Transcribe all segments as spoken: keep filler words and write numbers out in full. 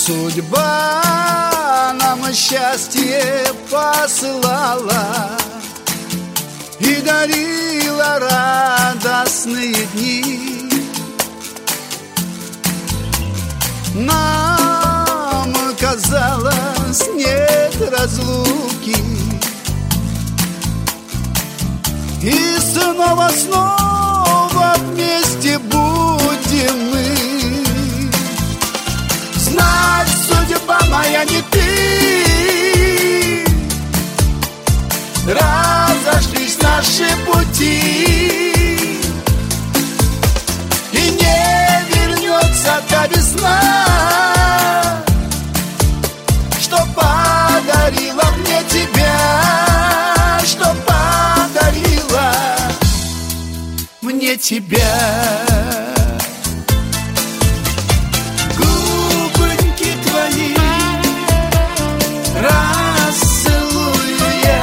Судьба нам счастье посылала и дарила радостные дни. Нам казалось, нет разлуки, и снова, снова вместе будем мы. Знать, судьба моя, не ты, разошлись наши пути, и не вернется та весна, что подарила мне тебя, что подарила мне тебя. Губоньки твои расцелую я,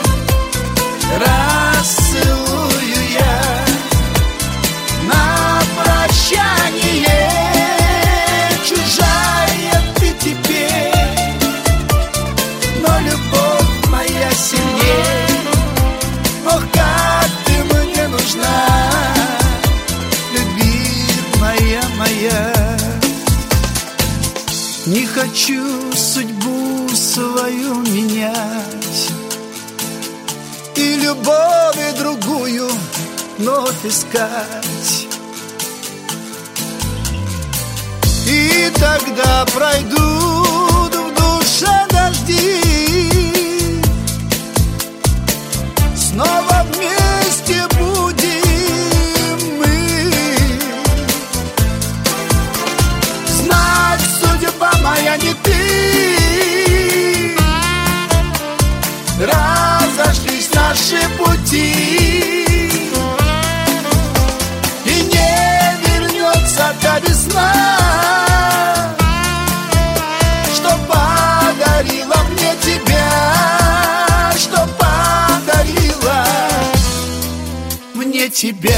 расцелую я на прощание. Чужая ты теперь, но любовь моя сильней. Ох, как ты мне нужна, любимая моя. Не хочу судьбу свою менять и любовь другую вновь искать. И тогда пройдут в душе дожди, снова вместе будем мы. Знать, судьба моя, не ты, разошлись наши пути, и не вернется та весна, что подарила мне тебя, что подарила мне тебя.